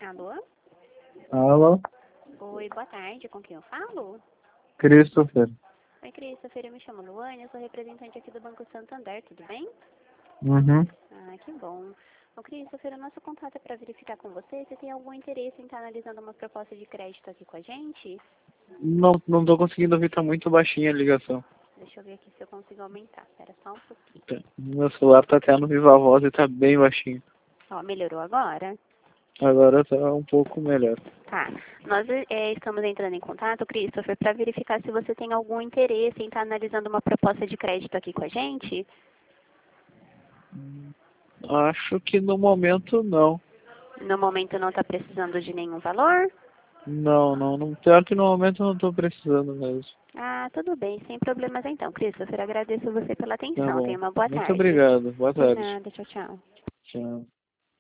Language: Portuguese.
Alô? Alô? Oi, boa tarde. Com quem eu falo? Christopher. Oi, Christopher. Eu me chamo Luane. Eu sou representante aqui do Banco Santander. Tudo bem? Uhum. Ah, que bom. Ô, Christopher, o nosso contato é para verificar com você se tem algum interesse em estar analisando uma proposta de crédito aqui com a gente. Não tô conseguindo ouvir, tá muito baixinha a ligação. Deixa eu ver aqui se eu consigo aumentar. Espera só um pouquinho. Meu celular tá até no Viva Voz e tá bem baixinho. Ó, melhorou agora? Agora tá um pouco melhor. Tá. Nós estamos entrando em contato, Christopher, para verificar se você tem algum interesse em estar analisando uma proposta de crédito aqui com a gente. Acho que no momento não. No momento não está precisando de nenhum valor? Pior que no momento eu não tô precisando mesmo. Ah, tudo bem, sem problemas então, Christopher. Agradeço você pela Tá atenção. bom. Tenha uma boa Muito tarde. obrigado. Boa De tarde. nada, tchau, tchau. Tchau.